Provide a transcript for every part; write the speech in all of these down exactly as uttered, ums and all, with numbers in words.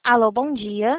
Alô, bom dia.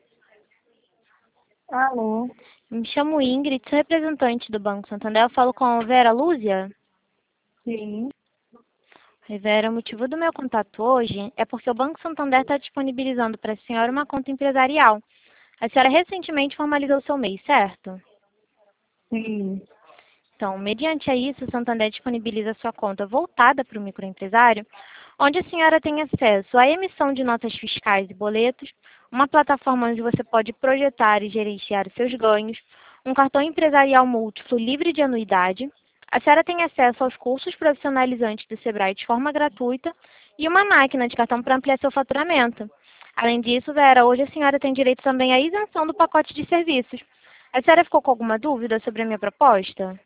Alô? Me chamo Ingrid, sou representante do Banco Santander. Eu falo com a Vera Lúcia. Sim. Oi, Vera, o motivo do meu contato hoje é porque o Banco Santander está disponibilizando para a senhora uma conta empresarial. A senhora recentemente formalizou seu MEI, certo? Sim. Então, mediante a isso, o Santander disponibiliza sua conta voltada para o microempresário, onde a senhora tem acesso à emissão de notas fiscais e boletos, uma plataforma onde você pode projetar e gerenciar os seus ganhos, um cartão empresarial múltiplo livre de anuidade. A senhora tem acesso aos cursos profissionalizantes do Sebrae de forma gratuita e uma máquina de cartão para ampliar seu faturamento. Além disso, Vera, hoje a senhora tem direito também à isenção do pacote de serviços. A senhora ficou com alguma dúvida sobre a minha proposta?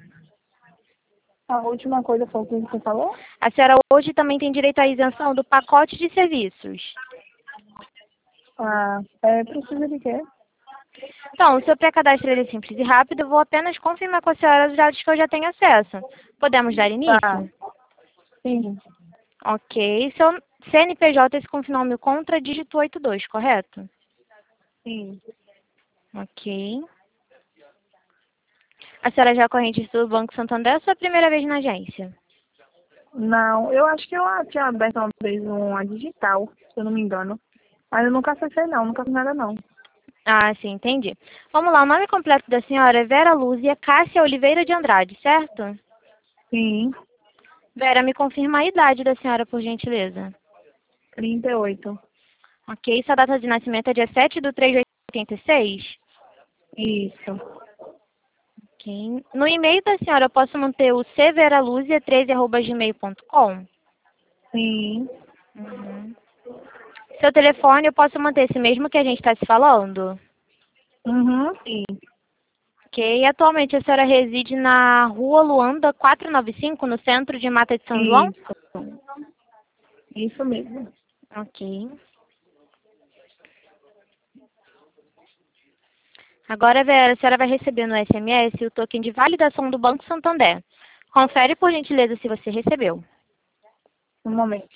A última coisa foi o que você falou? A senhora hoje também tem direito à isenção do pacote de serviços. Ah, é, precisa de quê? Então, o seu pré-cadastro ele é simples e rápido. Eu vou apenas confirmar com a senhora os dados que eu já tenho acesso. Podemos dar Tá. início? Sim. Ok. Seu C N P J, esse com final mil contra dígito oitenta e dois, correto? Sim. Ok. A senhora já é corrente do Banco Santander ou é a sua primeira vez na agência? Não, eu acho que eu tinha aberto uma vez uma digital, se eu não me engano. Mas eu nunca acessei não, nunca fiz nada não. Ah, sim, entendi. Vamos lá, o nome completo da senhora é Vera Lúcia Cássia Oliveira de Andrade, certo? Sim. Vera, me confirma a idade da senhora, por gentileza. trinta e oito. Ok, sua data de nascimento é dia sete de três de oitenta e seis? Isso. Ok. No e-mail da senhora, eu posso manter o c vera luzia treze arroba gmail ponto com? Sim. Uhum. Seu telefone, eu posso manter esse mesmo que a gente está se falando? Uhum. Sim. Ok. E atualmente a senhora reside na Rua Luanda quatrocentos e noventa e cinco, no centro de Mata de São João? Isso. Isso mesmo. Ok. Agora, Vera, a senhora vai receber no S M S o token de validação do Banco Santander. Confere, por gentileza, se você recebeu. Um momento.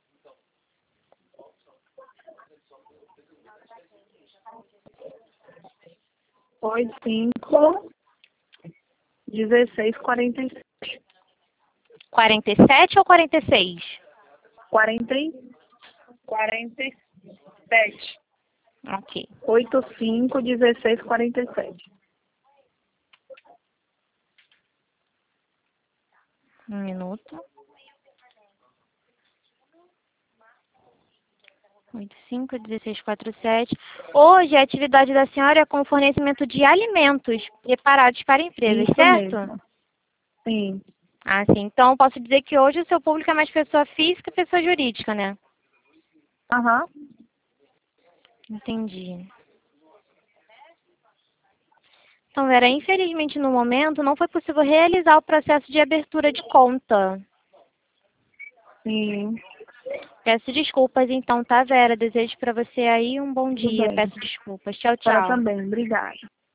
Foi cinco, dezesseis, quarenta e sete. quarenta e sete ou quarenta e seis? Quarenta e quarenta e sete. Ok. Oito, cinco, dezesseis, quarenta e sete. Um minuto. oito cinco, dezesseis, quarenta e sete. Hoje a atividade da senhora é com o fornecimento de alimentos preparados para empresas, Isso certo? mesmo. Sim. Ah, sim. Então, posso dizer que hoje o seu público é mais pessoa física e pessoa jurídica, né? Aham. Entendi. Então, Vera, infelizmente no momento não foi possível realizar o processo de abertura de conta. Sim. Peço desculpas então, tá, Vera? Desejo para você aí um bom Tudo dia. bem. Peço desculpas. Tchau, Para tchau. também. Obrigada.